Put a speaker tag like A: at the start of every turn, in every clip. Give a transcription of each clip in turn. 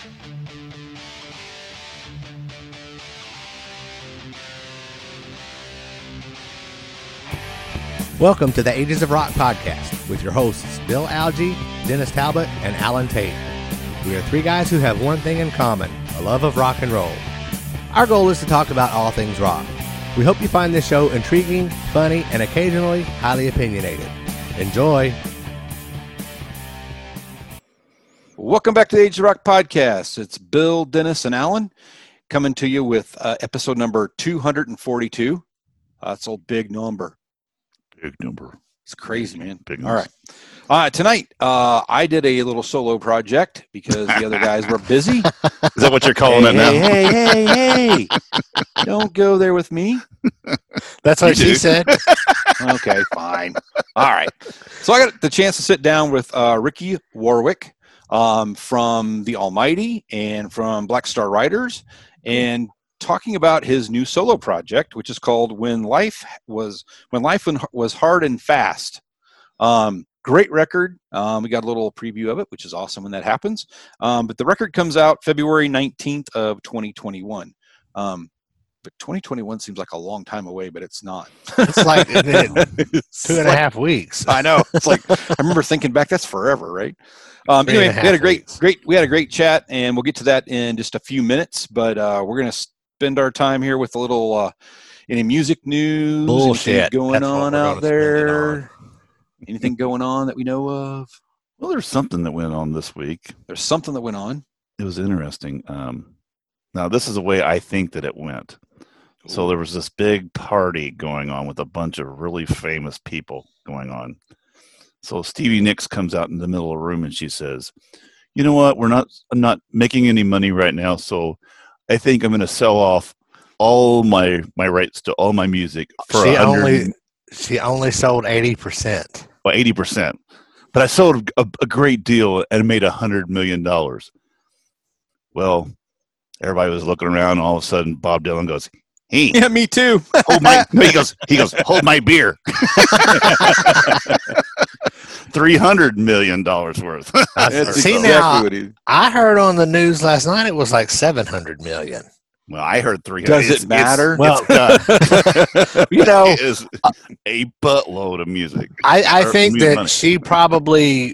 A: Welcome to the Ages of Rock podcast with your hosts Bill Algie, Dennis Talbot, and Alan Tate. We are three guys who have one thing in common, a love of rock and roll. Our goal is to talk about all things rock. We hope you find this show intriguing, funny, and occasionally highly opinionated. Enjoy!
B: Welcome back to the Age of Rock podcast. It's Bill, Dennis, and Alan coming to you with episode number 242. That's a big number.
C: Big number.
B: It's crazy, man.
C: Big
B: All right. Tonight, I did a little solo project because the other guys were busy.
C: Is that what you're calling it now?
B: Hey. Don't go there with me.
A: That's what she said.
B: Okay, fine. All right. So I got the chance to sit down with Ricky Warwick from The Almighty and from Black Star Riders, and talking about his new solo project, which is called When Life Was Hard and Fast. Great record. We got a little preview of it, which is awesome when that happens. But the record comes out February 19th of 2021. But 2021 seems like a long time away, but it's not.
A: It's like 2.5 weeks.
B: I know. It's like, I remember thinking back, that's forever, right? Anyway, we had a great chat, and we'll get to that in just a few minutes, but we're going to spend our time here with a little any music news,
A: bullshit
B: going on out there. Anything going on that we know of?
C: Well, there's something that went on this week.
B: There's something that went on.
C: It was interesting. Now, this is the way I think that it went. Ooh. So there was this big party going on with a bunch of really famous people going on. So Stevie Nicks comes out in the middle of the room and she says, "You know what? I'm not making any money right now, so I think I'm going to sell off all my rights to all my music for
A: She only sold 80%.
C: Well, 80%. But I sold a great deal and made $100 million. Well, everybody was looking around, and all of a sudden Bob Dylan goes, "Hey,
B: yeah, me too."
C: He goes, "Hold my beer." $300 million worth.
A: I heard on the news last night it was like $700 million.
C: Well, I heard 300.
B: Does it matter?
C: It is a buttload of music.
A: I think that she probably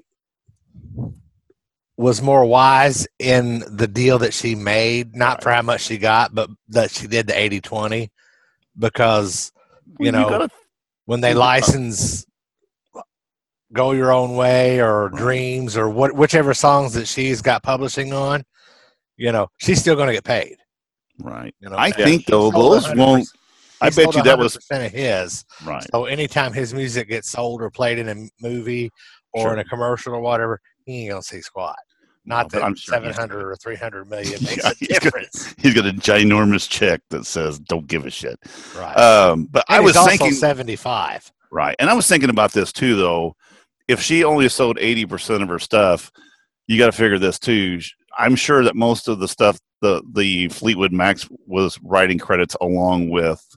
A: was more wise in the deal that she made, not for how much she got, but that she did the 80-20, because, when they license Go Your Own Way or Dreams or whichever songs that she's got publishing on, she's still going to get paid.
C: Right. I think though those won't. I bet you that was
A: of his.
C: Right.
A: So anytime his music gets sold or played in a movie or in a commercial or whatever, he ain't gonna see squat. Not that I'm 700 or 300 million makes a difference.
C: He's got a ginormous check that says "Don't give a shit."
A: Right.
C: But I was thinking
A: 75.
C: Right, and I was thinking about this too, though. If she only sold 80% of her stuff, you got to figure this too. I'm sure that most of the stuff, the Fleetwood Mac was writing credits along with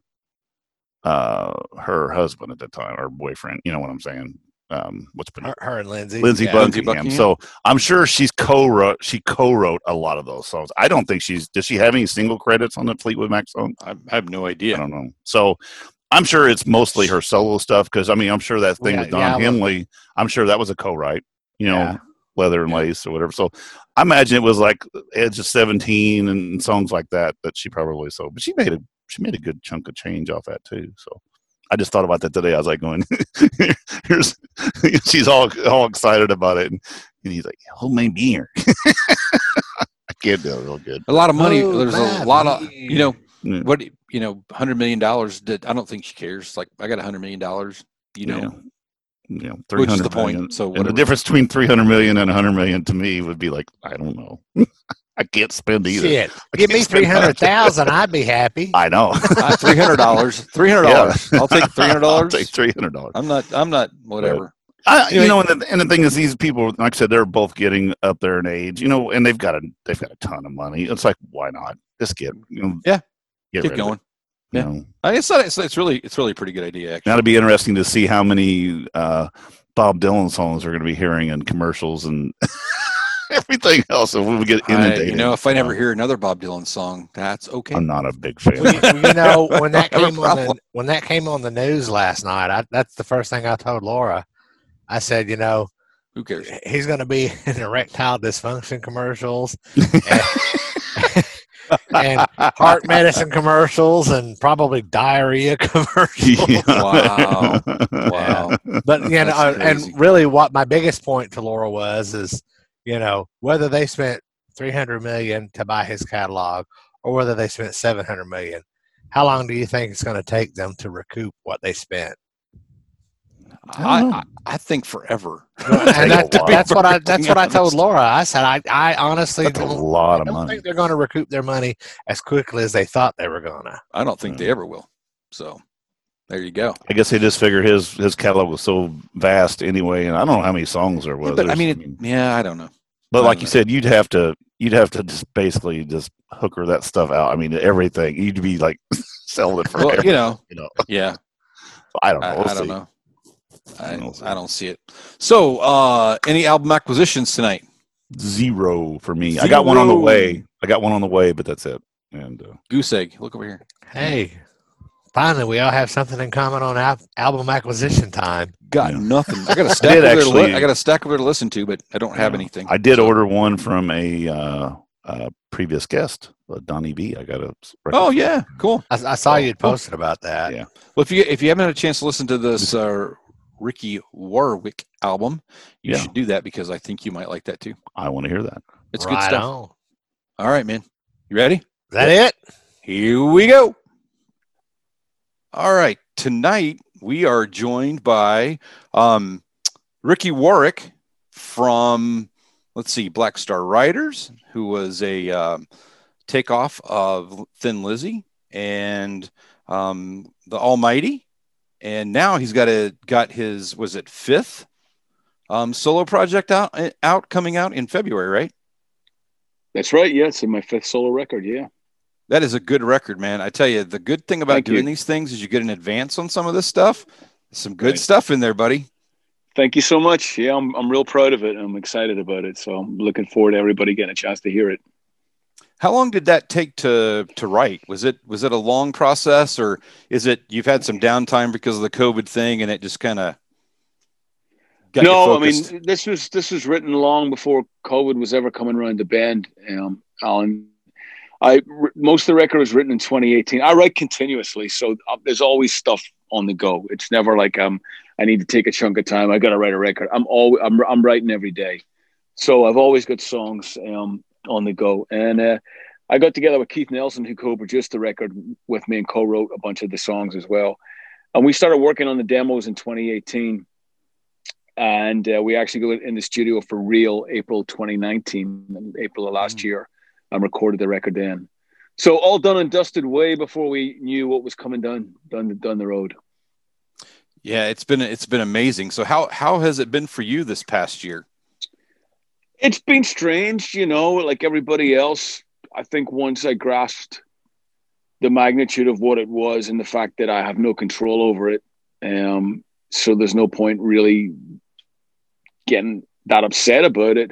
C: her husband at the time, or boyfriend. You know what I'm saying? What's been
A: her and Lindsay?
C: Lindsay Buckingham. So I'm sure she co-wrote a lot of those songs. I don't think does she have any single credits on the Fleetwood Mac song?
B: I have no idea.
C: I don't know. So I'm sure it's mostly her solo stuff, because I'm sure that thing with Don Henley, I'm sure that was a co-write. Leather and Lace or whatever. So I imagine it was like Edge of 17 and songs like that she probably sold. But she made a good chunk of change off that too. So I just thought about that today. I was like going, she's all excited about it, and he's like, "Hold my beer." I can't do it real good.
B: A lot of money. There's a lot of $100 million. I don't think she cares. Like, I got $100 million. Which is the point. So
C: the difference between 300 million and 100 million to me would be like, I don't know. I can't spend either.
A: Shit. Give me 300,000, I'd be happy.
C: I know.
B: $300. $300. I'll take $300.
C: I'll take $300.
B: I'm not whatever.
C: And the thing is, these people, like I said, they're both getting up there in age, and they've got a ton of money. It's like, why not? Just get
B: going. Yeah, it's really a pretty good idea. Actually,
C: now it'd be interesting to see how many Bob Dylan songs we're going to be hearing in commercials and everything else, and we get inundated.
B: If I never hear another Bob Dylan song, that's okay.
C: I'm not a big fan.
A: When that came on the news last night, that's the first thing I told Laura. I said,
B: who cares?
A: He's going to be in erectile dysfunction commercials and heart medicine commercials and probably diarrhea commercials.
C: Yeah.
B: Wow.
A: But and really, what my biggest point to Laura is whether they spent $300 million to buy his catalog or whether they spent $700 million, how long do you think it's going to take them to recoup what they spent?
B: I think forever.
A: And that's what I told Laura. I said I honestly
C: don't, a lot of
A: don't
C: money.
A: think they're going to recoup their money as quickly as they thought they were going to.
B: I don't think they ever will. So there you go.
C: I guess they just figured his catalog was so vast anyway, and I don't know how many songs there was.
B: Yeah, but I don't know.
C: But like you said, you'd have to just basically just hooker that stuff out. I mean, everything. You'd be like selling it for
B: Yeah.
C: I don't know.
B: I don't know. I don't see it. So, any album acquisitions tonight?
C: 0 for me. 0. I got one on the way, but that's it. And
B: Goose Egg, look over here.
A: Hey, finally, we all have something in common on album acquisition time.
B: Got nothing. I got a stack over there to listen to, but I don't have anything.
C: I did order one from a previous guest, Donnie B. I got a.
B: Oh yeah, cool.
A: I saw you had posted about that.
C: Yeah.
B: Well, if you haven't had a chance to listen to this Ricky Warwick album, you should do that because I think you might like that too.
C: I want to hear that.
B: It's good stuff. All right, man. You ready? Is
A: that it?
B: Here we go. All right. Tonight we are joined by Ricky Warwick from, Black Star Riders, who was a takeoff of Thin Lizzy and the Almighty. And now he's got his, was it 5th solo project coming out in February, right?
D: That's right. Yeah, it's my 5th solo record. Yeah,
B: that is a good record, man. I tell you, the good thing about doing these things is you get an advance on some of this stuff. Some good stuff in there, buddy.
D: Thank you so much. Yeah, I'm real proud of it. I'm excited about it. So I'm looking forward to everybody getting a chance to hear it.
B: How long did that take to write? Was it a long process, or is it you've had some downtime because of the COVID thing and it just kind of got you focused?
D: I mean, this was written long before COVID was ever coming around the bend, Alan. Most of the record was written in 2018. I write continuously, so there's always stuff on the go. It's never like I need to take a chunk of time. I got to write a record. I'm writing every day, so I've always got songs on the go. And I got together with Keith Nelson, who co-produced the record with me and co-wrote a bunch of the songs as well. And we started working on the demos in 2018. And we actually go in the studio for real April 2019, April of last year, and recorded the record then. So all done and dusted way before we knew what was coming down the road.
B: Yeah, it's been amazing. So how has it been for you this past year?
D: It's been strange, like everybody else. I think once I grasped the magnitude of what it was and the fact that I have no control over it, so there's no point really getting that upset about it.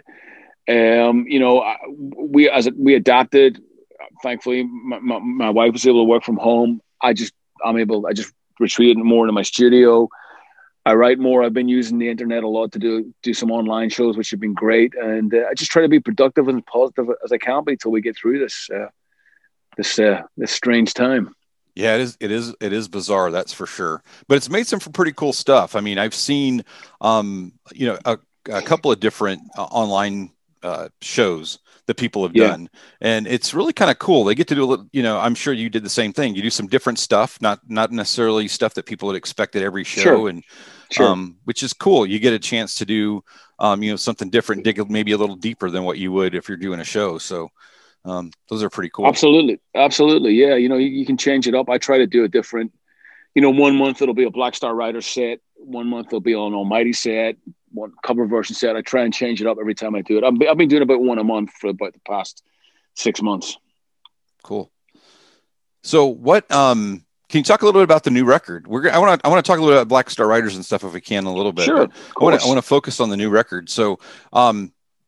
D: We adapted. Thankfully, my wife was able to work from home. I just retreated more into my studio. I write more. I've been using the internet a lot to do some online shows, which have been great. And I just try to be productive and positive as I can be till we get through this strange time.
B: Yeah, it is bizarre. That's for sure. But it's made some pretty cool stuff. I mean, I've seen, a couple of different online shows that people have done, and it's really kind of cool. They get to do a little, I'm sure you did the same thing. You do some different stuff, not necessarily stuff that people would expect at every show, which is cool. You get a chance to do, something different, dig maybe a little deeper than what you would if you're doing a show. So those are pretty cool.
D: Absolutely. Yeah. You can change it up. I try to do a different, 1 month it'll be a Black Star Rider set. 1 month it'll be an Almighty set, one cover version set. I try and change it up every time I do it. I've been doing about one a month for about the past 6 months.
B: Cool. So what, can you talk a little bit about the new record? I want to talk a little bit about Black Star Riders and stuff if we can a little bit.
D: Sure.
B: I want to focus on the new record. So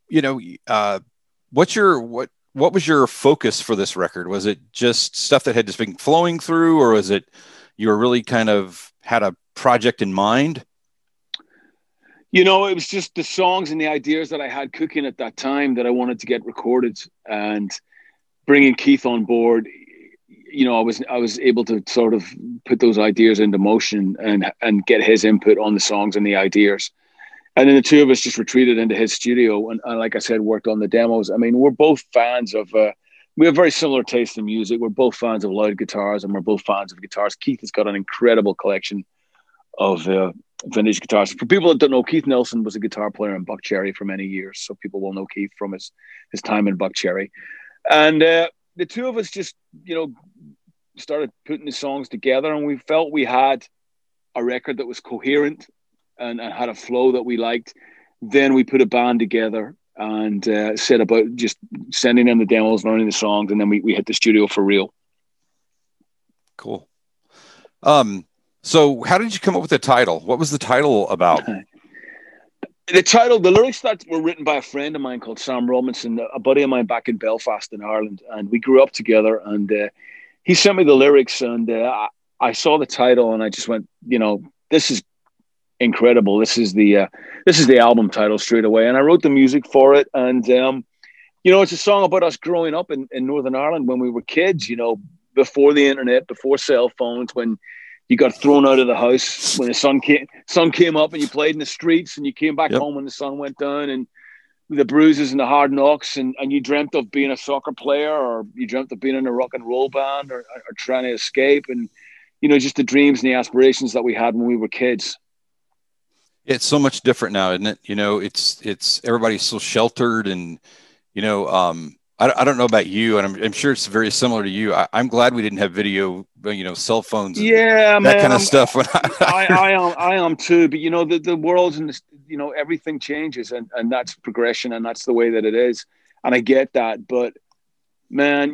B: what was your focus for this record? Was it just stuff that had just been flowing through, or was it you were really kind of had a project in mind?
D: It was just the songs and the ideas that I had cooking at that time that I wanted to get recorded, and bringing Keith on board. I was able to sort of put those ideas into motion and get his input on the songs and the ideas. And then the two of us just retreated into his studio and like I said, worked on the demos. I mean, we're both fans of, we have very similar taste in music. We're both fans of loud guitars, and we're both fans of guitars. Keith has got an incredible collection of vintage guitars. For people that don't know, Keith Nelson was a guitar player in Buckcherry for many years. So people will know Keith from his time in Buckcherry. And the two of us just, started putting the songs together, and we felt we had a record that was coherent and had a flow that we liked. Then we put a band together and set about just sending in the demos, learning the songs, and then we hit the studio for real.
B: Cool. So how did you come up with the title? What was the title about?
D: The lyrics that were written by a friend of mine called Sam Robinson, a buddy of mine back in Belfast in Ireland, and we grew up together. And he sent me the lyrics, and I saw the title, and I just went, this is incredible. This is the album title straight away. And I wrote the music for it, and it's a song about us growing up in Northern Ireland when we were kids. Before the internet, before cell phones, when you got thrown out of the house when the sun came up, and you played in the streets, and you came back home when the sun went down, and the bruises and the hard knocks, and you dreamt of being a soccer player, or you dreamt of being in a rock and roll band, or trying to escape, and just the dreams and the aspirations that we had when we were kids.
B: It's so much different now, isn't it? It's everybody's so sheltered, and I don't know about you, and I'm sure it's very similar to you. I'm glad we didn't have video, cell phones, and that kind of stuff.
D: I am too, but the world and everything changes, and that's progression, and that's the way that it is, and I get that. But man,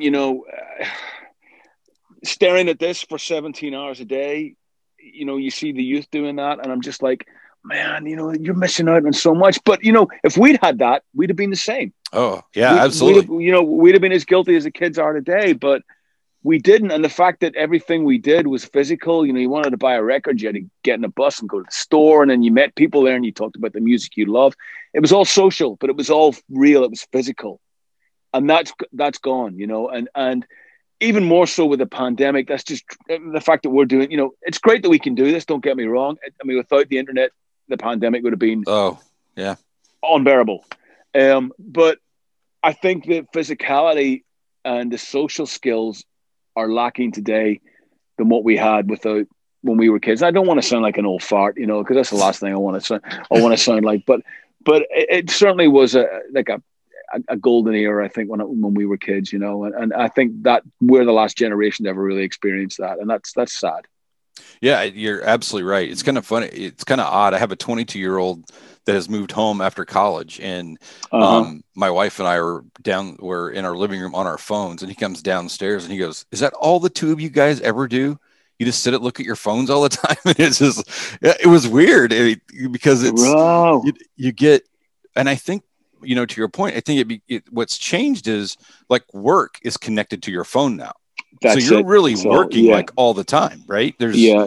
D: staring at this for 17 hours a day, you see the youth doing that, and I'm just like, man, you're missing out on so much. But if we'd had that, we'd have been the same.
B: Oh yeah, absolutely.
D: We'd have been as guilty as the kids are today, but we didn't. And the fact that everything we did was physical, you wanted to buy a record, you had to get in a bus and go to the store, and then you met people there and you talked about the music you love. It was all social, but it was all real. It was physical, and that's gone. And even more so with the pandemic. That's just the fact that we're doing. It's great that we can do this. Don't get me wrong. I mean, without the internet, the pandemic would have been unbearable. But I think the physicality and the social skills are lacking today than what we had when we were kids. I don't want to sound like an old fart, because that's the last thing I want to sound like. But it certainly was a golden era, I think, when we were kids, and I think that we're the last generation to ever really experience that, and that's sad.
B: Yeah, you're absolutely right. It's kind of funny. It's kind of odd. I have a 22-year-old that has moved home after college, and my wife and I we're in our living room on our phones, and he comes downstairs and he goes, "Is that all the two of you guys ever do? You just look at your phones all the time?" And it was weird because you get, and I think, to your point, I think what's changed is like work is connected to your phone now. So you're really working like all the time, right?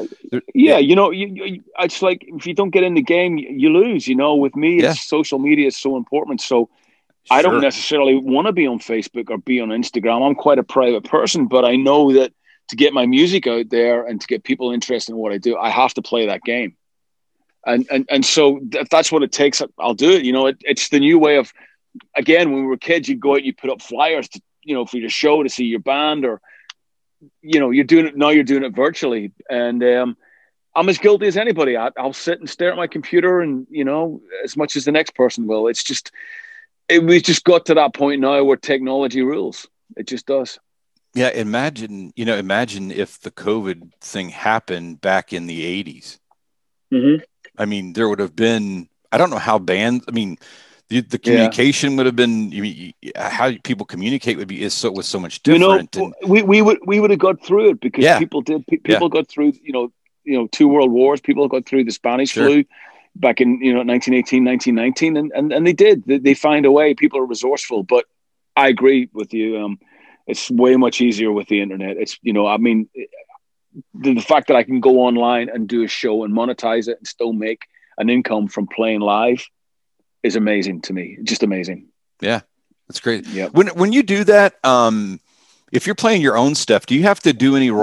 B: It's like if you don't get in the game, you lose. With me, it's social media is so important. So I don't necessarily want to be on Facebook or be on Instagram. I'm quite a private person, but I know that to get my music out there and to get people interested in what I do, I have to play that game. And so if that's what it takes, I'll do it. It's the new way of, again, when we were kids, you'd go out and you put up flyers to, for your show to see your band, or you're doing it now. You're doing it virtually, and I'm as guilty as anybody. I'll sit and stare at my computer, and as much as the next person will. It's just we just got to that point now where technology rules. It just does. Yeah, imagine if the COVID thing happened back in the 80s.
D: Mm-hmm.
B: I mean, there would have been. I don't know how bands. I mean, the communication would have been, how people communicate was so much different.
D: We would have got through it because people got through, 2 world wars. People got through the Spanish flu. back in 1918, 1919, and they did. They find a way. People are resourceful, but I agree with you. It's way much easier with the internet. It's I mean, the fact that I can go online and do a show and monetize it and still make an income from playing live is amazing to me. Just amazing.
B: Yeah, that's great.
D: Yeah.
B: When you do that, if you're playing your own stuff, do you have to do any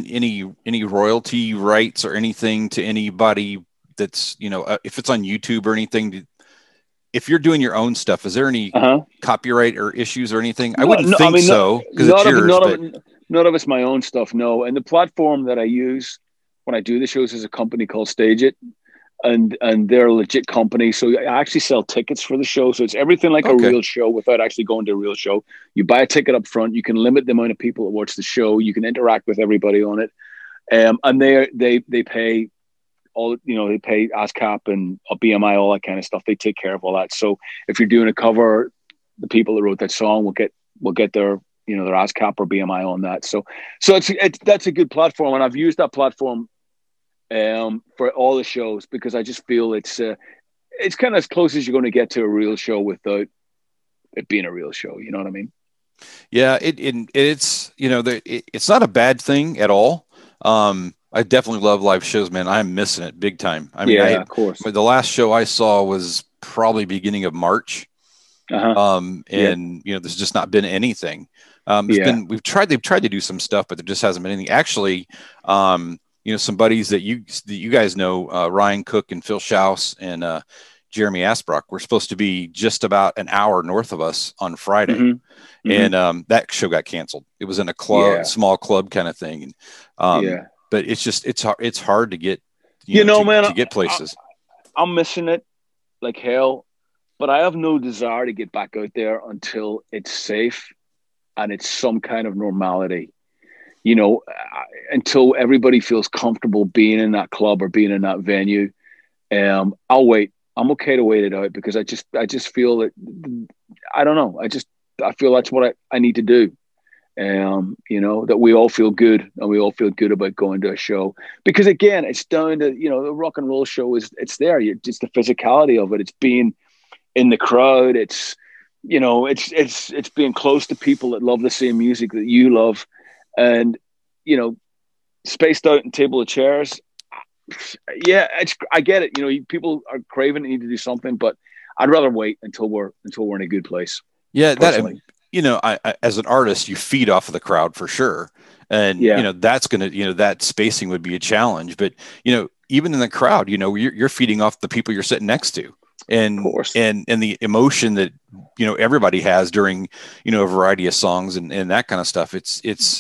B: royalty rights or anything to anybody that's if it's on YouTube or anything? If you're doing your own stuff, is there any copyright or issues or anything? I wouldn't think so because it's yours.
D: None of it's my own stuff, no. And the platform that I use when I do the shows is a company called Stage It, and they're a legit company. So I actually sell tickets for the show. So it's everything like a real show without actually going to a real show. You buy a ticket up front. You can limit the amount of people that watch the show. You can interact with everybody on it, and they pay all. They pay ASCAP and BMI, all that kind of stuff. They take care of all that. So if you're doing a cover, the people that wrote that song will get their their ASCAP or BMI on that. So that's a good platform, and I've used that platform for all the shows because I just feel it's kind of as close as you're going to get to a real show without it being a real show. You know what I mean?
B: Yeah, it's it's not a bad thing at all. I definitely love live shows, man. I'm missing it big time. I mean,
D: of course.
B: The last show I saw was probably beginning of March. There's just not been anything. They've tried to do some stuff, but there just hasn't been anything. Actually, some buddies that you guys know, Ryan Cook and Phil Schaus and Jeremy Asbrock, were supposed to be just about an hour north of us on Friday, and that show got canceled. It was in a club, small club kind of thing, and but it's hard to get to get places.
D: I'm missing it like hell. But I have no desire to get back out there until it's safe and it's some kind of normality, until everybody feels comfortable being in that club or being in that venue. I'll wait. I'm okay to wait it out because I just feel that, I don't know. I feel that's what I need to do. That we all feel good and we all feel good about going to a show because again, it's down to, the rock and roll show it's there. It's the physicality of it. It's being in the crowd, it's it's being close to people that love the same music that you love, and spaced out and table of chairs. Yeah, I get it. People are craving and need to do something, but I'd rather wait until we're in a good place.
B: Yeah, personally. I as an artist, you feed off of the crowd for sure, and that's gonna that spacing would be a challenge. But even in the crowd, you're feeding off the people you're sitting next to. And the emotion that everybody has during a variety of songs and that kind of stuff, it's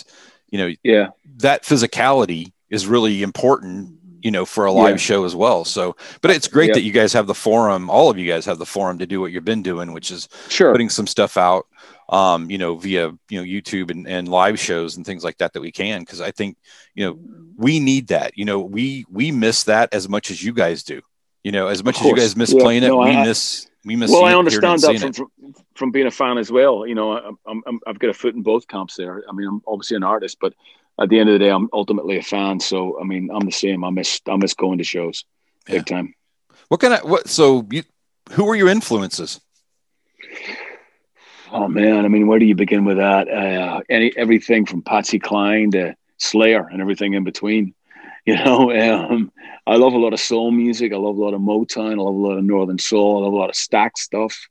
B: that physicality is really important for a live show as well. So but it's great that you guys have the forum, all of you guys have the forum to do what you've been doing, which is putting some stuff out via YouTube and live shows and things like that we can, because I think we need that. We miss that as much as you guys do. As much as you guys miss playing it, we miss.
D: Well, I understand that from being a fan as well. I've got a foot in both camps there. I mean, I'm obviously an artist, but at the end of the day, I'm ultimately a fan. So, I mean, I'm the same. I miss going to shows big time.
B: Who were your influences?
D: Oh man, I mean, where do you begin with that? Everything from Patsy Cline to Slayer and everything in between. I love a lot of soul music. I love a lot of Motown. I love a lot of Northern Soul. I love a lot of Stax stuff.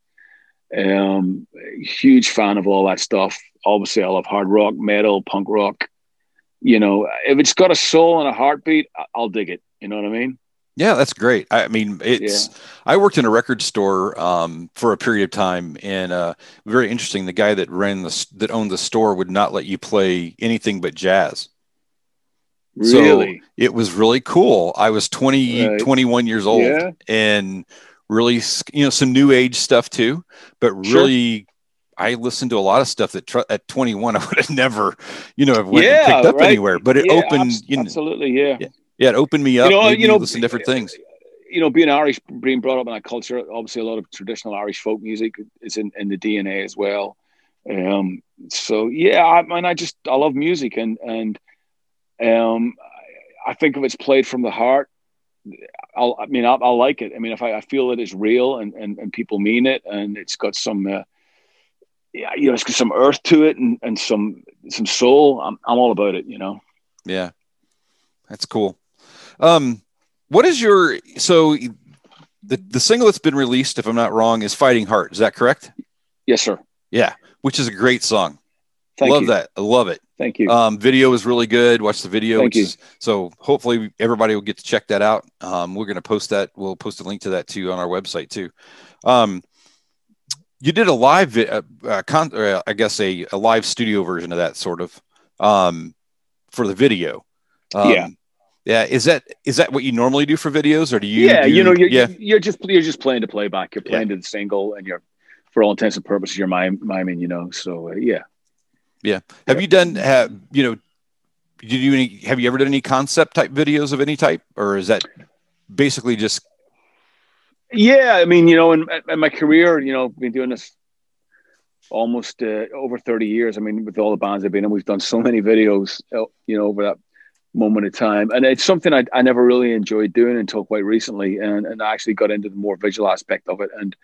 D: Huge fan of all that stuff. Obviously, I love hard rock, metal, punk rock. If it's got a soul and a heartbeat, I'll dig it. You know what I mean?
B: Yeah, that's great. I mean, I worked in a record store for a period of time, and very interesting. The guy that owned the store would not let you play anything but jazz.
D: Really?
B: So it was really cool. I was 21 years old, and really, some new age stuff too, but really, I listened to a lot of stuff that at 21, I would have never, have went and picked up anywhere, but it opened,
D: absolutely. Yeah.
B: It opened me up. Listen to different things.
D: Being Irish, being brought up in that culture, obviously a lot of traditional Irish folk music is in the DNA as well. I love music and I think if it's played from the heart, I'll like it. I mean, if I feel it is real and people mean it, and it's got some, it's got some earth to it and some soul. I'm all about it.
B: Yeah, that's cool. What is the single that's been released, if I'm not wrong, is Fighting Heart. Is that correct?
D: Yes, sir.
B: Yeah, which is a great song.
D: Love
B: that. I love it.
D: Thank you.
B: Video is really good. Watch the video.
D: Thank you.
B: So hopefully everybody will get to check that out. We're going to post that. We'll post a link to that too on our website too. You did a live, I guess a live studio version of that sort of for the video.
D: Yeah.
B: Is that what you normally do for videos, or do you?
D: Yeah, you're just playing to playback. You're playing to the single, and you're, for all intents and purposes, you're miming. So yeah.
B: Yeah. Have you done? Have you ever done any concept type videos of any type, or is that basically just?
D: Yeah, I mean, in my career, been doing this almost over 30 years. I mean, with all the bands I've been in, we've done so many videos, over that moment of time, and it's something I never really enjoyed doing until quite recently, and I actually got into the more visual aspect of it, and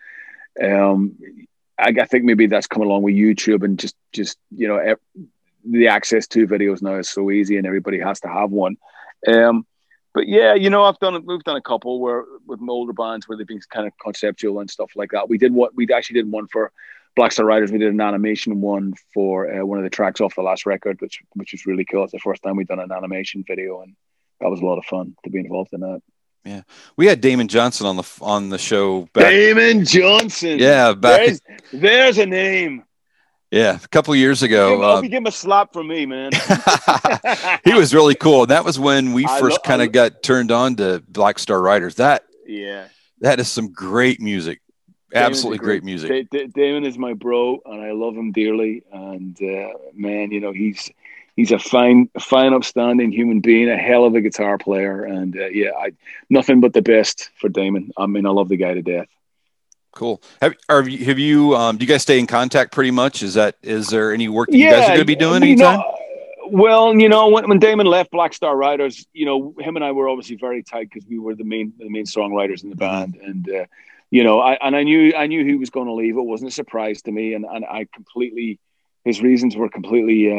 D: I think maybe that's come along with YouTube and just the access to videos now is so easy and everybody has to have one. But yeah, we've done a couple with older bands where they've been kind of conceptual and stuff like that. We actually did one for Black Star Riders. We did an animation one for one of the tracks off the last record, which was really cool. It's the first time we've done an animation video, and that was a lot of fun to be involved in that.
B: Yeah, we had Damon Johnson on the show.
D: Damon Johnson.
B: Yeah,
D: there's a name.
B: Yeah, a couple of years ago.
D: I'll give him a slap from me, man.
B: He was really cool. That was when we first kind of got turned on to Black Star Riders. That is some great music. Absolutely great music.
D: Damon is my bro, and I love him dearly. And man, he's a fine, upstanding human being, a hell of a guitar player, and nothing but the best for Damon. I mean, I love the guy to death.
B: Cool. Have you? Do you guys stay in contact pretty much? Is there any work that you guys are going to be doing anytime?
D: Well, when Damon left Black Star Riders, him and I were obviously very tight because we were the main songwriters in the band, and I knew he was going to leave. It wasn't a surprise to me, and I completely, his reasons were completely,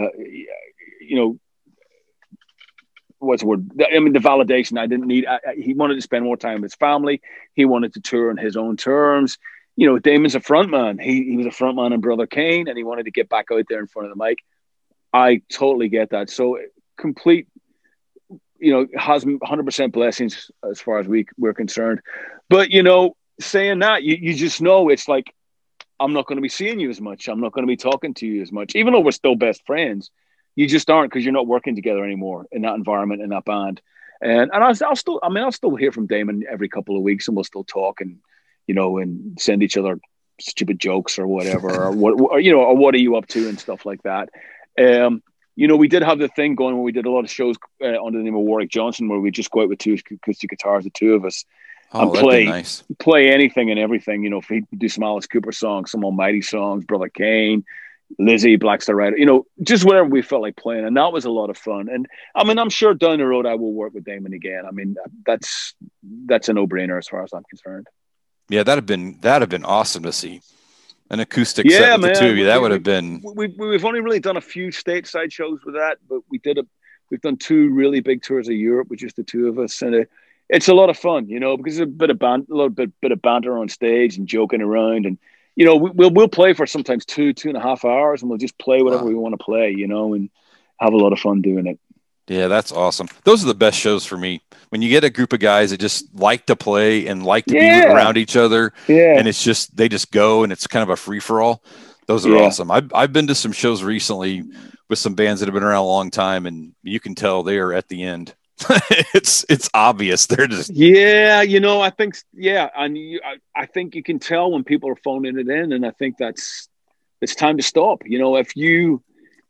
D: what's the word? I mean, the validation I didn't need. He wanted to spend more time with his family. He wanted to tour on his own terms. Damon's a frontman. He was a frontman in Brother Kane, and he wanted to get back out there in front of the mic. I totally get that. So complete, has 100% blessings as far as we're concerned. But, saying that, you just know it's like, I'm not going to be seeing you as much. I'm not going to be talking to you as much, even though we're still best friends. You just aren't, because you're not working together anymore in that environment, in that band. And I'll still hear from Damon every couple of weeks, and we'll still talk and send each other stupid jokes or whatever, or what are you up to and stuff like that. We did have the thing going where we did a lot of shows under the name of Warwick Johnson, where we just go out with two acoustic guitars, the two of us, and play anything and everything. If we do some Alice Cooper songs, some Almighty songs, Brother Kane, Lizzie, Black Star Rider, just whatever we felt like playing, and that was a lot of fun. And I mean, I'm sure down the road I will work with Damon again. I mean, that's a no-brainer as far as I'm concerned. Yeah,
B: that'd have been awesome to see an acoustic set with the two of you. That would have been.
D: We've only really done a few stateside shows with that, but we've done 2 really big tours of Europe with just the two of us, and it's a lot of fun, because there's a little bit of banter on stage and joking around, and we'll play for sometimes 2.5 hours, and we'll just play whatever we want to play, and have a lot of fun doing it.
B: Yeah, that's awesome. Those are the best shows for me. When you get a group of guys that just like to play and like to be around each other, and it's just they just go, and it's kind of a free for all. Those are awesome. I've been to some shows recently with some bands that have been around a long time, and you can tell they are at the end. It's obvious they're just
D: I think and I think you can tell when people are phoning it in, and I think it's time to stop. If you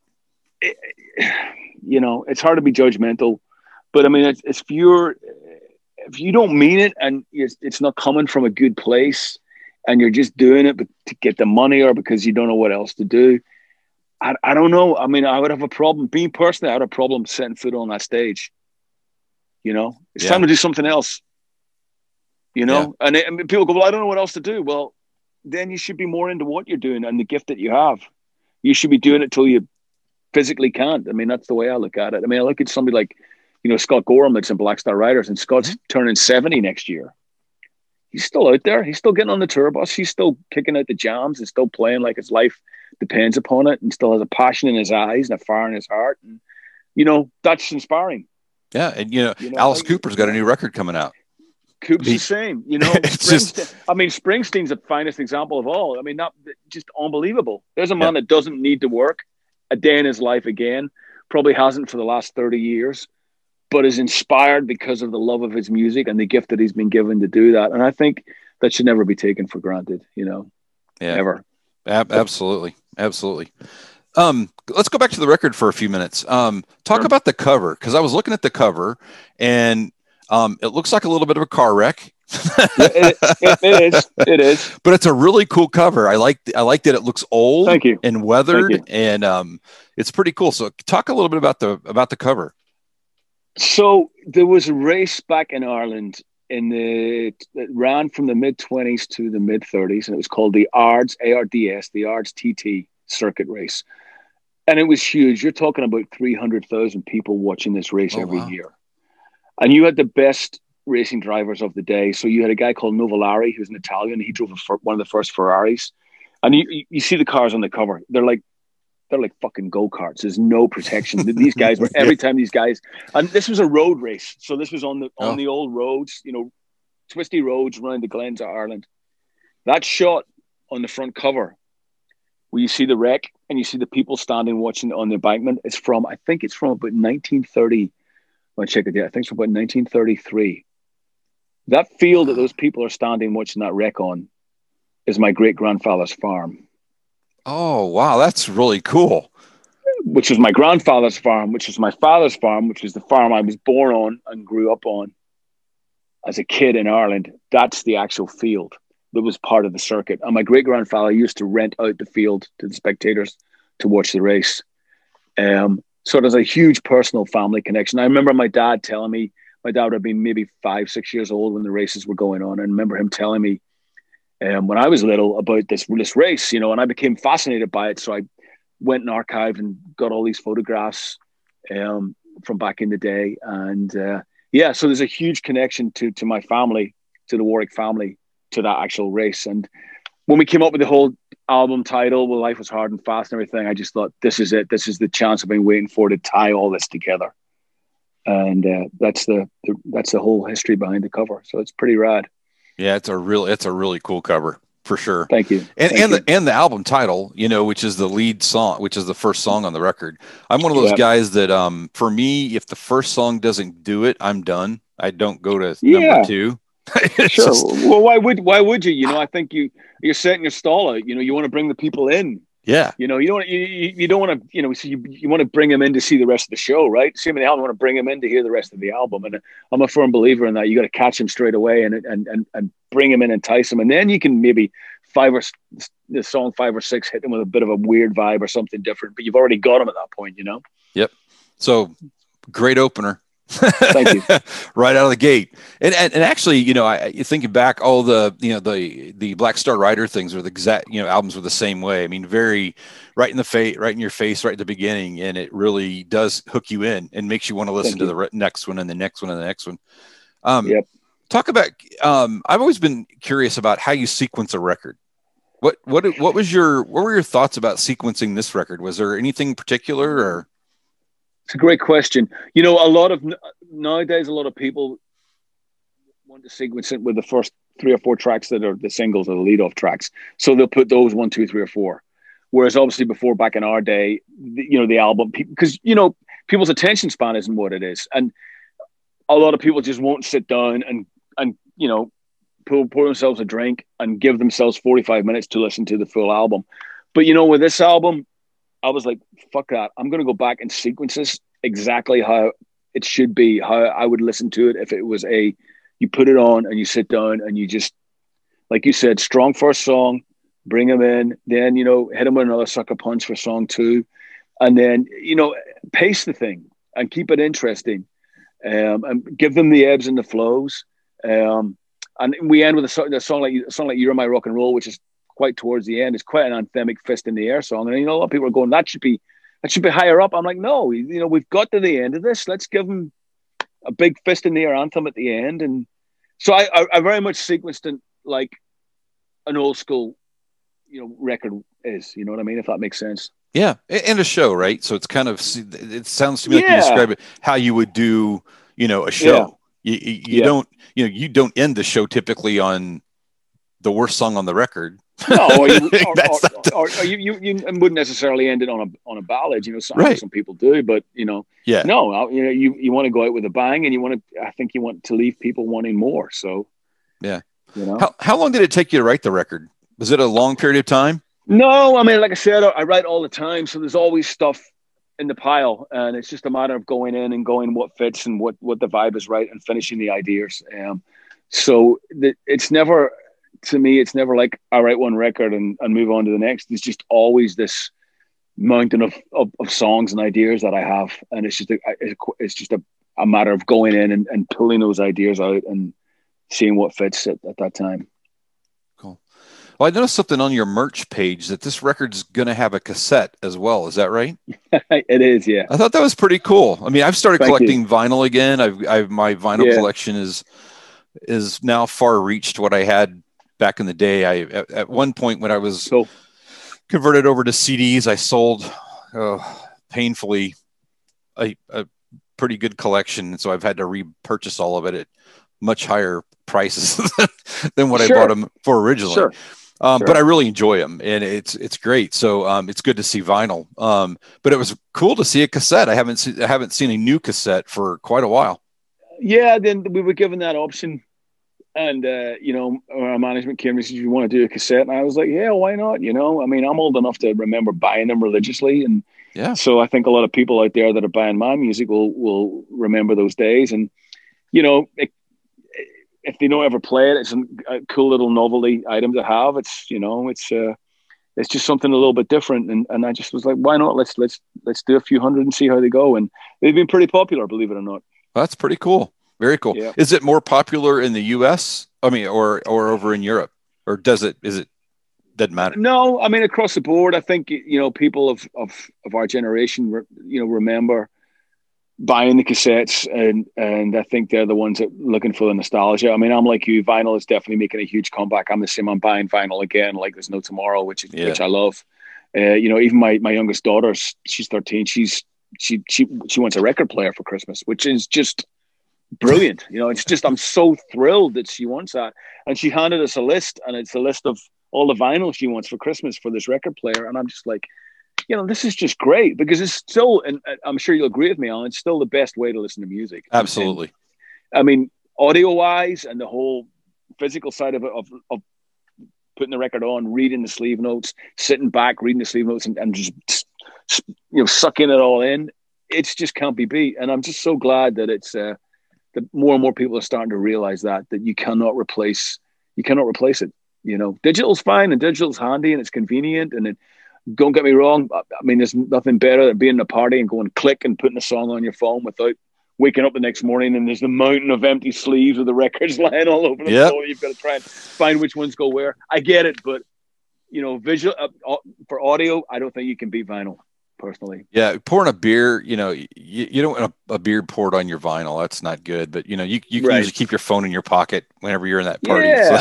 D: it's hard to be judgmental, but I mean, if you don't mean it and it's not coming from a good place, and you're just doing it to get the money or because you don't know what else to do, I don't know. I mean, I would have a problem. Me personally, I would have a problem setting foot on that stage. It's time to do something else. you know. And people go, well, I don't know what else to do. Well, then you should be more into what you're doing and the gift that you have. You should be doing it till you physically can't. I mean, that's the way I look at it. I mean, I look at somebody like, you know, Scott Gorham that's in Black Star Riders, and Scott's turning 70 next year. He's still out there. He's still getting on the tour bus. He's still kicking out the jams and still playing like his life depends upon it, and still has a passion in his eyes and a fire in his heart. And, you know, that's inspiring.
B: Yeah. And, you know Alice Cooper's got a new record coming out.
D: Coop's the same, you know. Springsteen's the finest example of all. I mean, not just unbelievable. There's a man that doesn't need to work a day in his life again, probably hasn't for the last 30 years, but is inspired because of the love of his music and the gift that he's been given to do that. And I think that should never be taken for granted, you know.
B: Yeah.
D: Ever.
B: Absolutely. Absolutely. Let's go back to the record for a few minutes. Talk about the cover, because I was looking at the cover and it looks like a little bit of a car wreck.
D: It is.
B: But it's a really cool cover. I like that it looks old.
D: Thank you.
B: And weathered, and it's pretty cool. So talk a little bit about the cover.
D: So there was a race back in Ireland that ran from the mid-20s to the mid-30s, and it was called the ARDS, ARDS, the ARDS TT circuit race. And it was huge. You're talking about 300,000 people watching this race every year. And you had the best racing drivers of the day. So you had a guy called Novellari, who's an Italian. He drove one of the first Ferraris. And you see the cars on the cover. They're like fucking go-karts. There's no protection. These guys were, every time these guys, and this was a road race. So this was on the old roads, you know, twisty roads around the Glens of Ireland. That shot on the front cover, where you see the wreck and you see the people standing watching on the embankment, I think it's from about 1930. I checked it. I think it's from about 1933. That field that those people are standing watching that wreck on is my great-grandfather's farm.
B: Oh, wow. That's really cool.
D: Which was my grandfather's farm, which was my father's farm, which was the farm I was born on and grew up on as a kid in Ireland. That's the actual field that was part of the circuit. And my great-grandfather used to rent out the field to the spectators to watch the race. So there's a huge personal family connection. I remember my dad telling me, my dad would have been maybe 5-6 years old when the races were going on. I remember him telling me when I was little about this race, you know, and I became fascinated by it. So I went and archived and got all these photographs from back in the day. And so there's a huge connection to my family, to the Warwick family, to that actual race. And when we came up with the whole album title, well, Life Was Hard and Fast and everything, I just thought, this is it. This is the chance I've been waiting for to tie all this together. And that's the whole history behind the cover. So it's pretty rad.
B: Yeah, it's a really cool cover for sure.
D: Thank you.
B: And the album title, you know, which is the lead song, which is the first song on the record. I'm one of those guys that for me, if the first song doesn't do it, I'm done. I don't go to number two.
D: Sure. Well, why would you? You know, I think you're setting your stall out. You know, you want to bring the people in.
B: Yeah.
D: You know, you don't want to, you know, so you want to bring them in to see the rest of the show, right? Same with the album, you want to bring them in to hear the rest of the album. And I'm a firm believer in that. You got to catch them straight away and bring them in, entice them. And then you can maybe song 5 or 6 hit them with a bit of a weird vibe or something different, but you've already got them at that point, you know?
B: Yep. So great opener.
D: Thank you.
B: Right out of the gate. And actually, you know, thinking back, all the Black Star Rider things were the exact, you know, albums were the same way. I mean, very right in your face, right at the beginning. And it really does hook you in and makes you want to listen to the next one and the next one and the next one.
D: Yep.
B: Talk about, I've always been curious about how you sequence a record. What were your thoughts about sequencing this record? Was there anything particular or?
D: It's a great question. You know, nowadays, a lot of people want to sequence it with the first 3 or 4 tracks that are the singles or the lead-off tracks. So they'll put those 1, 2, 3, or 4. Whereas obviously before, back in our day, you know, the album, because, you know, people's attention span isn't what it is. And a lot of people just won't sit down and you know, pour themselves a drink and give themselves 45 minutes to listen to the full album. But, you know, with this album, I was like, fuck that. I'm going to go back and sequence this exactly how it should be, how I would listen to it if it was you put it on and you sit down and you just, like you said, strong first song, bring them in, then, you know, hit them with another sucker punch for song 2. And then, you know, pace the thing and keep it interesting and give them the ebbs and the flows. And And we end with a song like "You're My Rock and Roll," which is quite towards the end. It's quite an anthemic fist in the air song, and a lot of people are going, that should be higher up. I'm like, no, we've got to the end of this. Let's give them a big fist in the air anthem at the end. And so I very much sequenced it like an old school, record is. You know what I mean? If that makes sense.
B: Yeah, and a show, right? So it's kind of, it sounds to me like you describe it how you would do, a show. Yeah. You don't, you don't end the show typically on the worst song on the record.
D: No, or you wouldn't necessarily end it on a ballad. Some people do, but no, you want to go out with a bang, and I think you want to leave people wanting more. So,
B: yeah, how long did it take you to write the record? Was it a long period of time?
D: No, I mean, like I said, I write all the time, so there's always stuff in the pile, and it's just a matter of going in and going what fits and what the vibe is right, and finishing the ideas. So it's never. To me, it's never like I write one record and move on to the next. There's just always this mountain of songs and ideas that I have, and it's just a matter of going in and pulling those ideas out and seeing what fits at that time.
B: Cool. Well, I noticed something on your merch page that this record's going to have a cassette as well. Is that right?
D: It is, yeah.
B: I thought that was pretty cool. I mean, I've started collecting vinyl again. My vinyl collection is now far reached what I had back in the day. At one point when I was converted over to CDs, I sold painfully a pretty good collection. And so I've had to repurchase all of it at much higher prices than what I bought them for originally. Sure. But I really enjoy them, and it's great. So it's good to see vinyl. But it was cool to see a cassette. I haven't seen a new cassette for quite a while.
D: Yeah, then we were given that option. And, our management came and said, you want to do a cassette? And I was like, yeah, why not? I mean, I'm old enough to remember buying them religiously. And so I think a lot of people out there that are buying my music will remember those days. And, if they don't ever play it, it's a cool little novelty item to have. It's, it's just something a little bit different. And I just was like, why not? Let's do a few hundred and see how they go. And they've been pretty popular, believe it or not.
B: That's pretty cool. Very cool. Yeah. Is it more popular in the U.S.? I mean, or over in Europe, or doesn't matter? No, I mean, across the board, I think, people of our generation, remember buying the cassettes, and I think they're the ones that looking for the nostalgia. I mean, I'm like you, vinyl is definitely making a huge comeback. I'm the same. I'm buying vinyl again, like there's no tomorrow, which I love. Even my youngest daughter, she's 13. She wants a record player for Christmas, which is just brilliant. It's just, I'm so thrilled that she wants that. And she handed us a list, and it's a list of all the vinyl she wants for Christmas for this record player. And I'm just like, this is just great, because it's still, and I'm sure you'll agree with me, Alan, it's still the best way to listen to music. Absolutely.
D: I mean, audio wise, and the whole physical side of it, of putting the record on, reading the sleeve notes, sitting back, reading the sleeve notes, and just, sucking it all in. It's just can't be beat. And I'm just so glad that it's, that more and more people are starting to realize that you cannot replace it. Digital's fine, and digital's handy, and it's convenient, and don't get me wrong. I mean, there's nothing better than being in a party and going click and putting a song on your phone without waking up the next morning and there's the mountain of empty sleeves with the records lying all over the floor. You've got to try and find which ones go where. I get it, but visual for audio, I don't think you can beat vinyl. Personally,
B: yeah, pouring a beer, you don't want a beer poured on your vinyl. That's not good. But you can usually keep your phone in your pocket whenever you're in that party.
D: Yeah.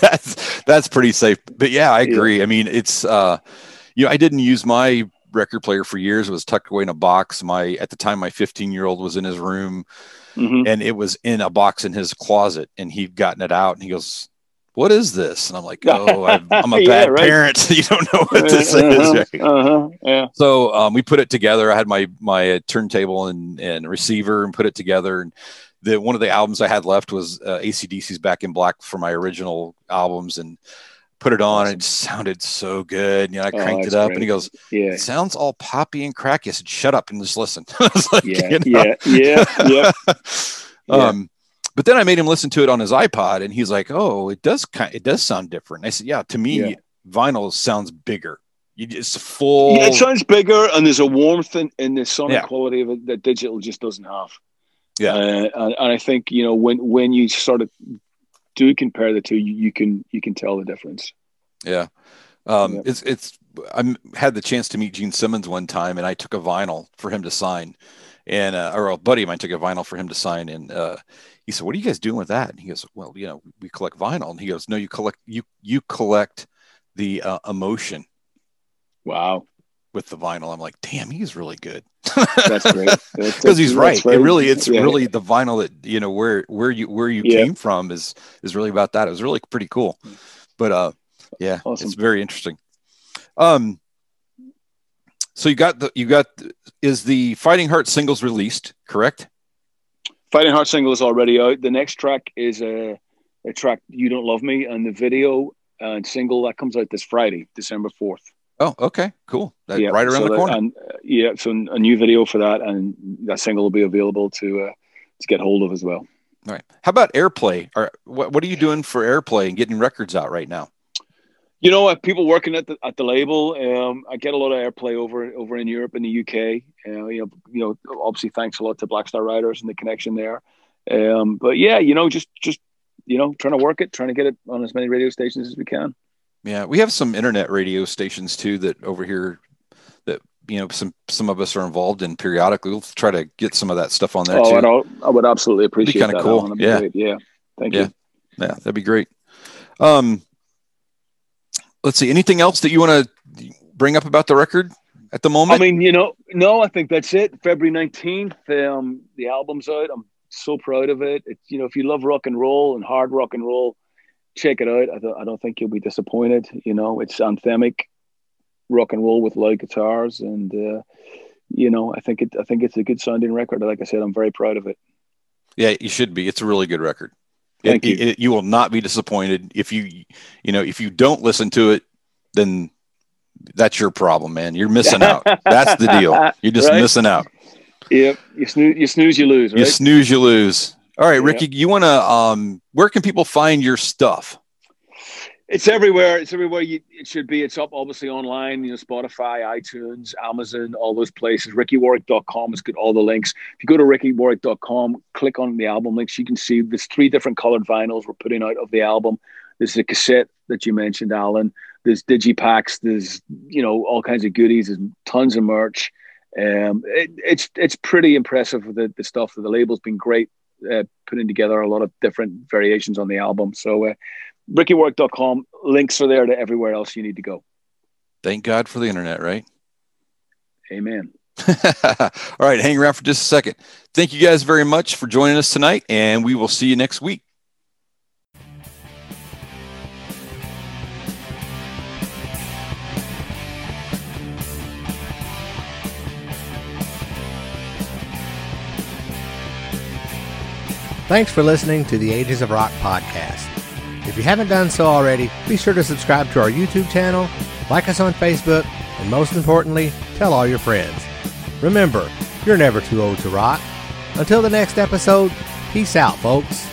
B: So that's pretty safe. But yeah, I agree. Yeah. I mean, it's I didn't use my record player for years. It was tucked away in a box. At the time, my 15-year-old was in his room, and it was in a box in his closet, and he'd gotten it out, and he goes, "What is this?" And I'm like, "Oh, I'm a bad parent. You don't know what this is."
D: Yeah.
B: So we put it together. I had my turntable and receiver and put it together. And one of the albums I had left was AC/DC's Back in Black for my original albums, and put it on. And it sounded so good. I cranked it up, great. And he goes, "It sounds all poppy and cracky." I said, "Shut up and just listen." I was like,
D: yeah.
B: But then I made him listen to it on his iPod, and he's like, "Oh, it does sound different." And I said, "Yeah, to me, vinyl sounds bigger. It's full.
D: Yeah, it sounds bigger, and there's a warmth in the sonic quality of it that digital just doesn't have."
B: Yeah,
D: and I think when you sort of do compare the two, you can tell the difference.
B: Yeah. I had the chance to meet Gene Simmons one time, and I took a vinyl for him to sign, and or a buddy of mine took a vinyl for him to sign, and he said, "What are you guys doing with that?" And he goes, "Well, we collect vinyl." And he goes, "No, you collect the emotion."
D: Wow.
B: With the vinyl, I'm like, damn, he's really good.
D: That's great.
B: Because he's right. It's really the vinyl that where you came from is really about that. It was really pretty cool. But awesome. It's very interesting. So you got is the Fighting Heart singles released, correct?
D: Fighting Heart single is already out. The next track is a track, You Don't Love Me, and the video and single that comes out this Friday, December 4th.
B: Oh, okay, cool. Right around the corner.
D: So a new video for that, and that single will be available to get hold of as well.
B: All right. How about airplay? Or what are you doing for airplay and getting records out right now?
D: People working at the label. I get a lot of airplay over in Europe and the UK. Obviously thanks a lot to Black Star Riders and the connection there. But yeah, just trying to work it, trying to get it on as many radio stations as we can.
B: Yeah, we have some internet radio stations too that over here that some of us are involved in periodically. We'll try to get some of that stuff on there too.
D: I would absolutely appreciate that.
B: It'd be kind of cool.
D: Yeah. Thank you.
B: Yeah, that'd be great. Let's see. Anything else that you want to bring up about the record at the moment?
D: I mean, no, I think that's it. February 19th, the album's out. I'm so proud of it. It's, if you love rock and roll and hard rock and roll, check it out. I don't think you'll be disappointed. It's anthemic rock and roll with light guitars, and I think it's a good sounding record. Like I said, I'm very proud of it.
B: Yeah, you should be. It's a really good record.
D: Thank you.
B: You will not be disappointed if you don't listen to it. Then that's your problem, man. You're missing out. That's the deal. You're just missing out.
D: Yep. You snooze, you lose. Right?
B: You snooze, you lose. All right, Ricky, you want to, where can people find your stuff?
D: It's everywhere. It's everywhere it should be. It's up obviously online, Spotify, iTunes, Amazon, all those places. RickyWarwick.com has got all the links. If you go to RickyWarwick.com, click on the album links, you can see there's 3 different colored vinyls we're putting out of the album. There's a cassette that you mentioned, Alan. There's digipacks. There's, all kinds of goodies. There's tons of merch. It's pretty impressive with the stuff. The label's been great. Putting together a lot of different variations on the album. So RickyWarwick.com, links are there to everywhere else you need to go.
B: Thank God for the internet, right?
D: Amen.
B: All right, hang around for just a second. Thank you guys very much for joining us tonight, and we will see you next week.
A: Thanks for listening to the Ages of Rock podcast. If you haven't done so already, be sure to subscribe to our YouTube channel, like us on Facebook, and most importantly, tell all your friends. Remember, you're never too old to rock. Until the next episode, peace out, folks.